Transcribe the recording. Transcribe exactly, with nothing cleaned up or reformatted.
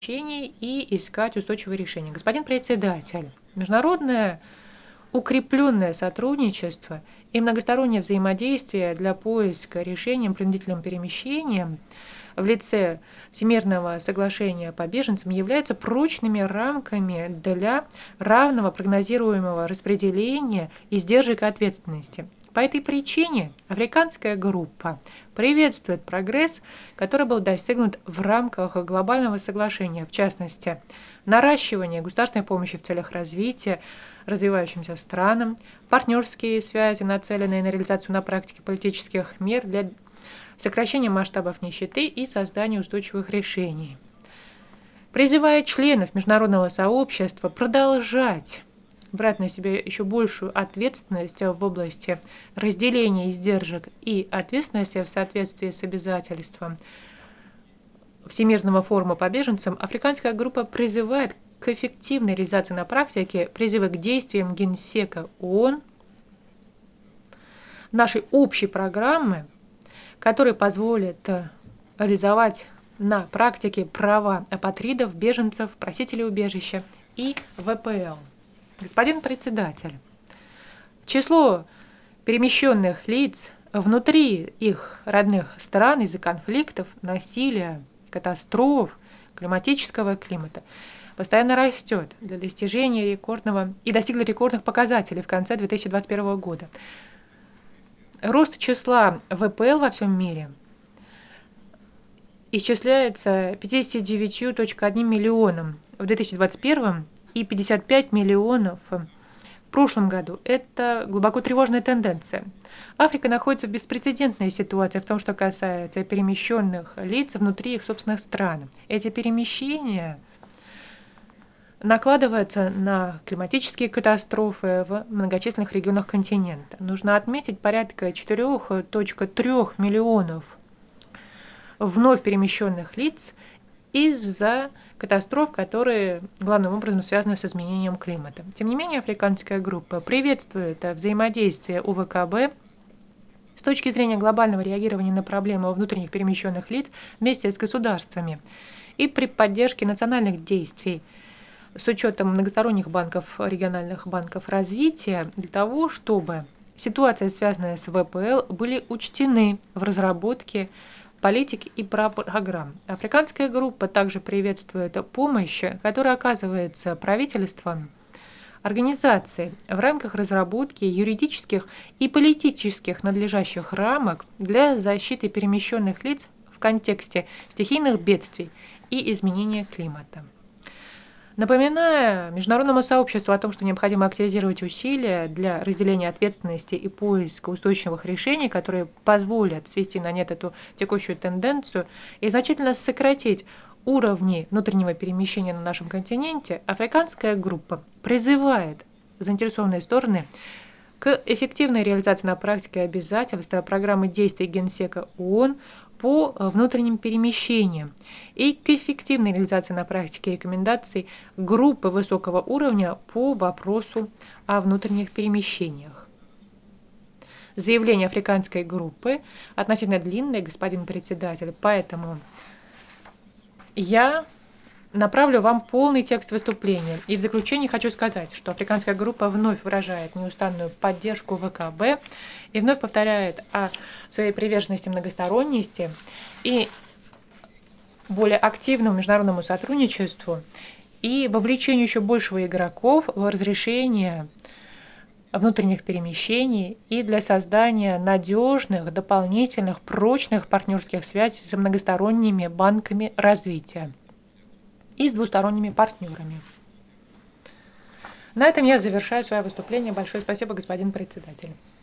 и искать устойчивые решения. Господин председатель, международное укрепленное сотрудничество и многостороннее взаимодействие для поиска решений принудительным перемещением в лице Всемирного соглашения по беженцам являются прочными рамками для равного прогнозируемого распределения издержек и ответственности. По этой причине африканская группа приветствует прогресс, который был достигнут в рамках глобального соглашения, в частности, наращивание государственной помощи в целях развития развивающимся странам, партнерские связи, нацеленные на реализацию на практике политических мер для сокращения масштабов нищеты и создания устойчивых решений. Призывая членов международного сообщества продолжать брать на себя еще большую ответственность в области разделения издержек и ответственности в соответствии с обязательством Всемирного форума по беженцам, африканская группа призывает к эффективной реализации на практике призывы к действиям Генсека ООН, нашей общей программы, которая позволит реализовать на практике права апатридов, беженцев, просителей убежища и вэ пэ эл. Господин председатель, число перемещенных лиц внутри их родных стран из-за конфликтов, насилия, катастроф, климатического климата постоянно растет для достижения рекордного и достигла рекордных показателей в конце две тысячи двадцать первого года. Рост числа вэ пэ эл во всем мире исчисляется пятьдесят девять целых один миллионом в две тысячи двадцать первом и пятьдесят пять миллионов в прошлом году. Это глубоко тревожная тенденция. Африка находится в беспрецедентной ситуации в том, что касается перемещенных лиц внутри их собственных стран. Эти перемещения накладываются на климатические катастрофы в многочисленных регионах континента. Нужно отметить порядка четыре целых три миллионов вновь перемещенных лиц из-за катастроф, которые главным образом связаны с изменением климата. Тем не менее, африканская группа приветствует взаимодействие у вэ ка бэ с точки зрения глобального реагирования на проблему внутренних перемещенных лиц вместе с государствами и при поддержке национальных действий с учетом многосторонних банков, региональных банков развития, для того, чтобы ситуации, связанные с вэ пэ эл, были учтены в разработке политик и программ. Африканская группа также приветствует помощь, которая оказывается правительством организаций в рамках разработки юридических и политических надлежащих рамок для защиты перемещенных лиц в контексте стихийных бедствий и изменения климата. Напоминая международному сообществу о том, что необходимо активизировать усилия для разделения ответственности и поиска устойчивых решений, которые позволят свести на нет эту текущую тенденцию и значительно сократить уровни внутреннего перемещения на нашем континенте, африканская группа призывает заинтересованные стороны к эффективной реализации на практике обязательств программы действий Генсека ООН по внутренним перемещениям и к эффективной реализации на практике рекомендаций группы высокого уровня по вопросу о внутренних перемещениях. Заявление африканской группы относительно длинное, господин председатель, поэтому я направлю вам полный текст выступления. И в заключение хочу сказать, что африканская группа вновь выражает неустанную поддержку вэ ка бэ и вновь повторяет о своей приверженности многосторонности и более активному международному сотрудничеству и вовлечению еще большего игроков в разрешение внутренних перемещений и для создания надежных, дополнительных, прочных партнерских связей с многосторонними банками развития и с двусторонними партнерами. На этом я завершаю свое выступление. Большое спасибо, господин председатель.